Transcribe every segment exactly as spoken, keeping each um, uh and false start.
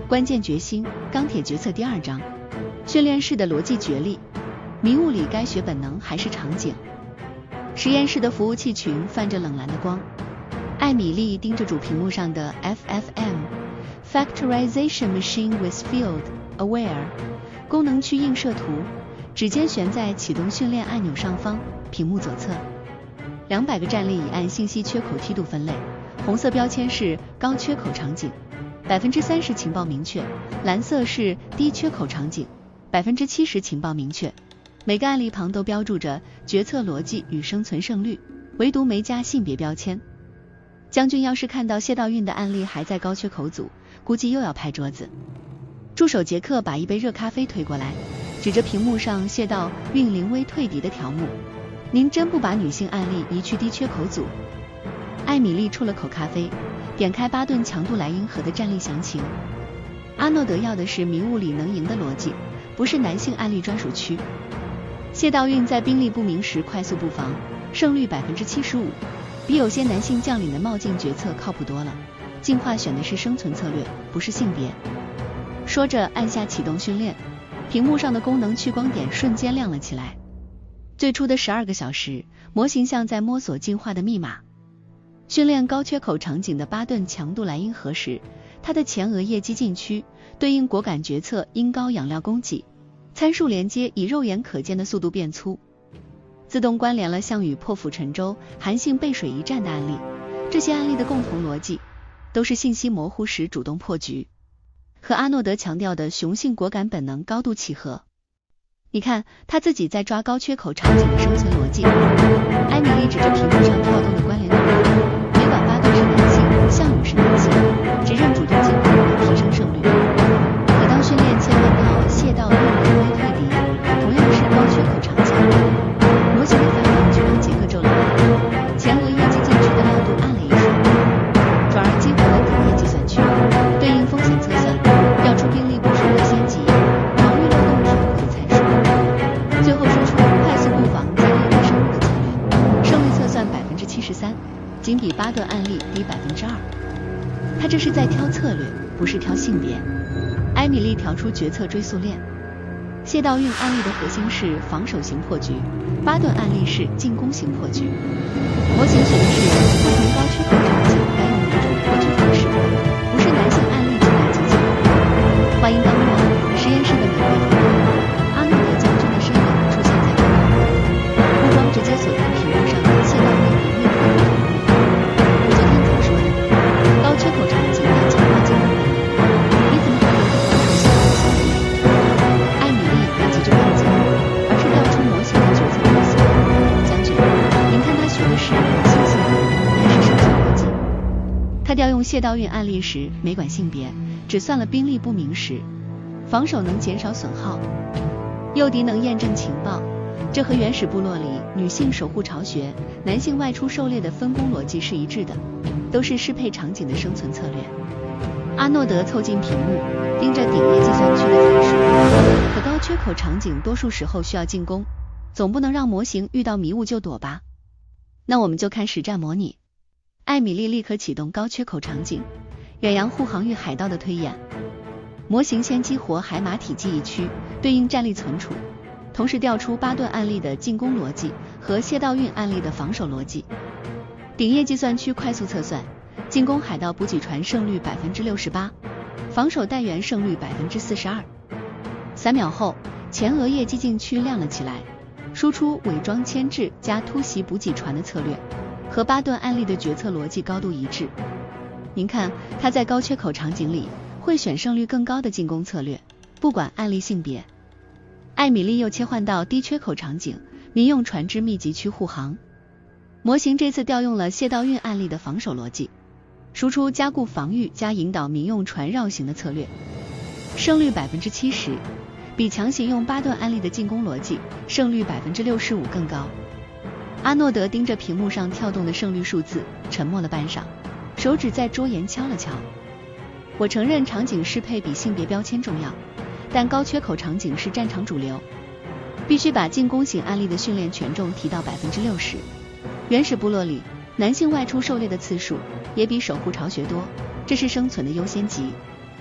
关键决心，钢铁决策第二章，训练室的逻辑角力，迷雾里该学本能还是场景？实验室的服务器群泛着冷蓝的光，艾米丽盯着主屏幕上的 F F M Factorization Machine with Field Aware 功能区映射图，指尖悬在启动训练按钮上方，屏幕左侧。两百个站立已按信息缺口梯度分类，红色标签是高缺口场景， 百分之三十 情报明确，蓝色是低缺口场景， 百分之七十 情报明确。每个案例旁都标注着决策逻辑与生存胜率，唯独没加性别标签。将军要是看到谢道韫的案例还在高缺口组，估计又要拍桌子。助手杰克把一杯热咖啡推过来，指着屏幕上谢道韫临危退敌的条目，您真不把女性案例移去低缺口组？艾米丽啜了口咖啡，点开巴顿强度莱茵河的战力详情。阿诺德要的是迷雾里能赢的逻辑，不是男性案例专属区。谢道韫在兵力不明时快速布防，胜率 百分之七十五， 比有些男性将领的冒进决策靠谱多了。进化选的是生存策略，不是性别。说着按下启动训练，屏幕上的功能去光点瞬间亮了起来。最初的十二个小时，模型像在摸索进化的密码。训练高缺口场景的巴顿强度莱茵河时，它的前额叶激进区对应果敢决策因高养料供给，参数连接以肉眼可见的速度变粗，自动关联了项羽破釜沉舟、韩信背水一战的案例。这些案例的共同逻辑都是信息模糊时主动破局，和阿诺德强调的雄性果敢本能高度契合。你看，他自己在抓高缺口场景的生存逻辑。艾米丽指着屏幕上跳动的关联图，没管巴顿是男性，项羽是男性，只认主动进攻来提升胜率。可当训练切换到谢道韫临危退敌，同样是高缺口场景，模型的反应却让杰克皱了眉，前额叶激进区的亮度暗了一瞬，转而激活了顶叶计算区，对应风险测算，调出兵力部署优先级，防御漏洞填补的参数，最后输出快速布防加六个生物的策略，胜率测算 百分之七十三， 仅比巴顿案例低 百分之二。 他这是在挑策略，不是挑性别。艾米丽调出决策追溯链，谢道韫案例的核心是防守型破局，巴顿案例是进攻型破局。模型学的是不同高缺口场景该用哪种破局方式，不是男性案例就来集结。话音刚落，实验室的玫瑰灯阿诺德将军的身影出现在屏幕，目光直接锁定屏幕上的谢道韫临危退敌条目。我昨天怎么说的？高缺口场景要强化进攻本能，你怎么还留着防守型的性别？艾米丽没急着辩解，而是调出模型的决策追溯。将军，您看他学的是男性性本能还是生存逻辑？他调用谢道韫案例时没管性别，只算了兵力不明时，防守能减少损耗，诱敌能验证情报，这和原始部落里女性守护巢穴、男性外出狩猎的分工逻辑是一致的，都是适配场景的生存策略。阿诺德凑近屏幕，盯着顶叶计算区的参数。可高缺口场景多数时候需要进攻，总不能让模型遇到迷雾就躲吧？那我们就看实战模拟。艾米丽立刻启动高缺口场景，远洋护航域海盗的推演。模型先激活海马体记忆区，对应战力存储，同时调出巴顿案例的进攻逻辑和谢道韫案例的防守逻辑。顶叶计算区快速测算，进攻海盗补给船胜率 百分之六十八， 防守带援胜率 百分之四十二。 三秒后，前额叶激进区亮了起来，输出伪装牵制加突袭补给船的策略，和巴顿案例的决策逻辑高度一致。您看，他在高缺口场景里会选胜率更高的进攻策略，不管案例性别。艾米丽又切换到低缺口场景，民用船只密集区护航。模型这次调用了谢道韫案例的防守逻辑，输出加固防御加引导民用船绕行的策略，胜率 百分之七十， 比强行用巴顿案例的进攻逻辑胜率 百分之六十五 更高。阿诺德盯着屏幕上跳动的胜率数字，沉默了半晌，手指在桌沿敲了敲。我承认场景适配比性别标签重要，但高缺口场景是战场主流，必须把进攻型案例的训练权重提到 百分之六十。原始部落里，男性外出狩猎的次数也比守护巢穴多，这是生存的优先级。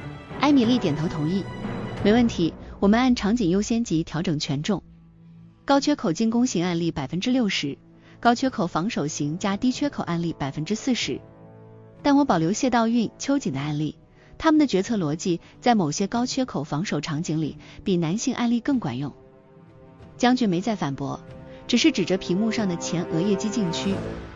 艾米丽点头同意，没问题，我们按场景优先级调整权重。高缺口进攻型案例 百分之六十， 高缺口防守型加低缺口案例 百分之四十。 但我保留谢道韫、秋瑾的案例，他们的决策逻辑在某些高缺口防守场景里比男性案例更管用。将军没再反驳，只是指着屏幕上的前额叶肌禁区，